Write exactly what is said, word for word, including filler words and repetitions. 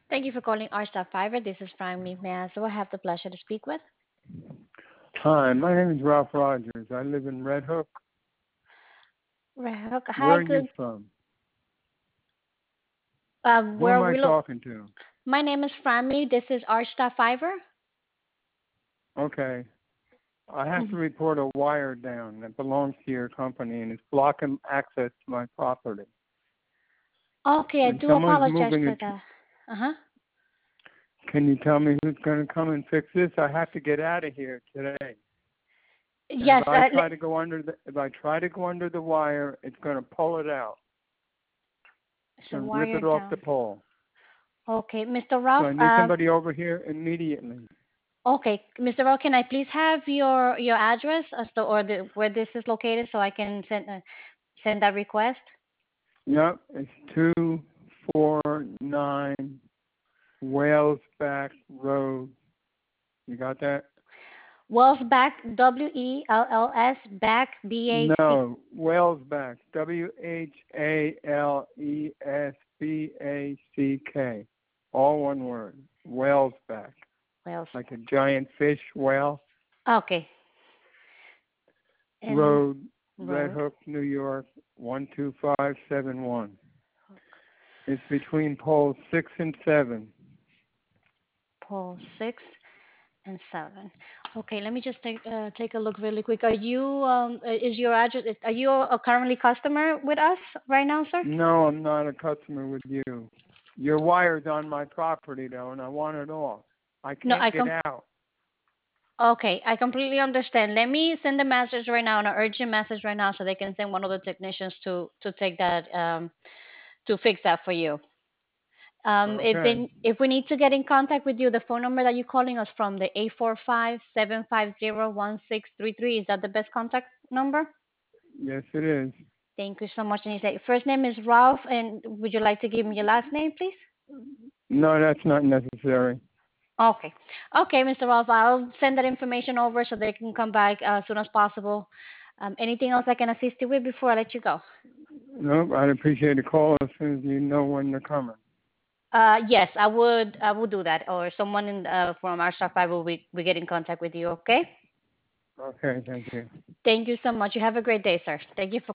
Thank you for calling our Star Fiber. This is Prime Me. May I also have the pleasure to speak with? Hi, my name is Ralph Rogers. I live in Red Hook. Right, okay. Where Hi, are you good. from? Um, Who am where I we look. talking to? My name is Prime. This is our Star Fiber. Okay. I have Mhm. to report a wire down that belongs to your company and it's blocking access to my property. Okay, I And do someone's apologize moving for it. that. Uh huh. Can you tell me who's going to come and fix this? I have to get out of here today. And if Yes. I Uh, try to go under the if I try to go under the wire, it's going to pull it out. It's so going to rip wire it off the down. pole. Okay, mister So Ralph. I need Um. somebody over here immediately. Okay, mister Ralph, can I please have your your address as to or the where this is located so I can send uh, send that request? Yep, it's two four nine Wales Back Road. You got that? Wells back. W E L L S back. B A C. No, Wales Back. W H A L E S B A C K. All one word. Wales Back. Wells. Like a giant fish whale. Okay. And Road, Red road. Hook, New York, one two five seven one. It's between poles six and seven. Pole six and seven. Okay, let me just take uh, take a look really quick. Are you um uh, is your address? Are you a currently customer with us right now, sir? No, I'm not a customer with you. Your wire's on my property though, and I want it off. I No, can't I get com. out. Okay, I completely understand. Let me send a message right now, an urgent message right now, so they can send one of the technicians to to take that um to fix that for you. Um, if Okay. they if we need to get in contact with you, the phone number that you're calling us from, the eight four five seven five zero one six three three, is that the best contact number? Yes, it is. Thank you so much. And you say first name is Ralph, and would you like to give me your last name, please? No, that's not necessary. Okay. Okay, mister Ralph, I'll send that information over so they can come back uh, as soon as possible. Um, anything else I can assist you with before I let you go? Nope, I'd appreciate a call as soon as you know when they're coming. Uh, yes, I would. I would do that, or someone in, uh, from our staff I will we, we get in contact with you. Okay. Okay, thank you. Thank you so much. You have a great day, sir. Thank you for